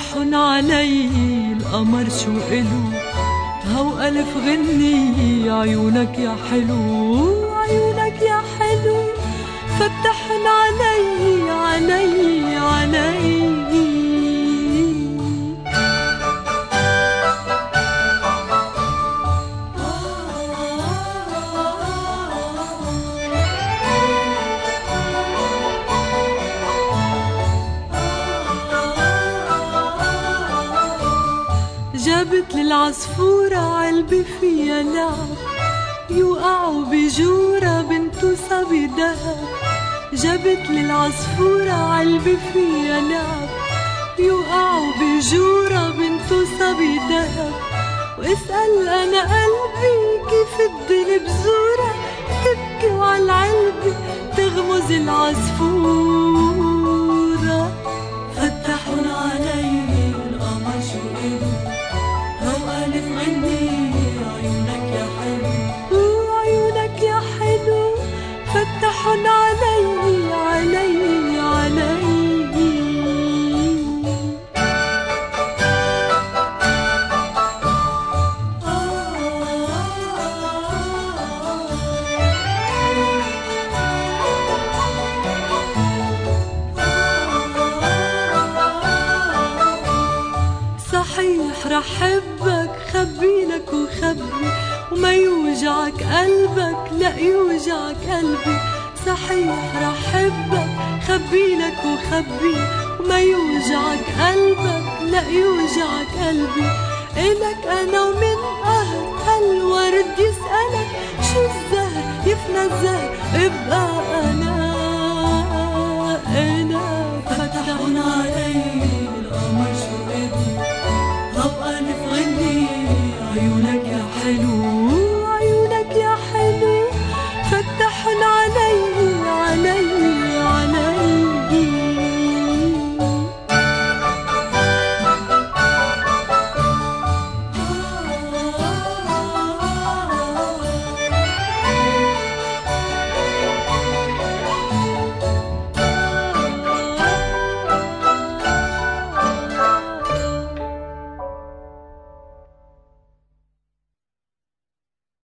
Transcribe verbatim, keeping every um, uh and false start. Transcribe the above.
فتحن علي القمر شو إلو، هو ألف غني عيونك يا حلو، عيونك يا حلو. فتحن علي علي علي. جابت للعصفورة علبة فيها لعب، يوقعوا بجورة بنتو صبي دهب. جابت للعصفورة علبة فيها لعب، يوقعوا بجورة بنتو صبي دهب. واسأل أنا قلبي كيف الدنيا بزورة، تبكي وعالعلبة تغمز العصفورة. فتحن علي القمر شو إلو، هو ألف غني عيونك يا حلو، وعيونك يا حلو. فتحن علي علي علي. صحيح رح حبك خبيلك وخبي، وما يوجعك قلبك لا يوجعك قلبي. صحيح رح حبك خبيلك وخبي، وما يوجعك قلبك لا يوجعك قلبي. إلك أنا ومن قهر هالورد يسألك، شو الزهر يفنى الزهر ابقى أنا.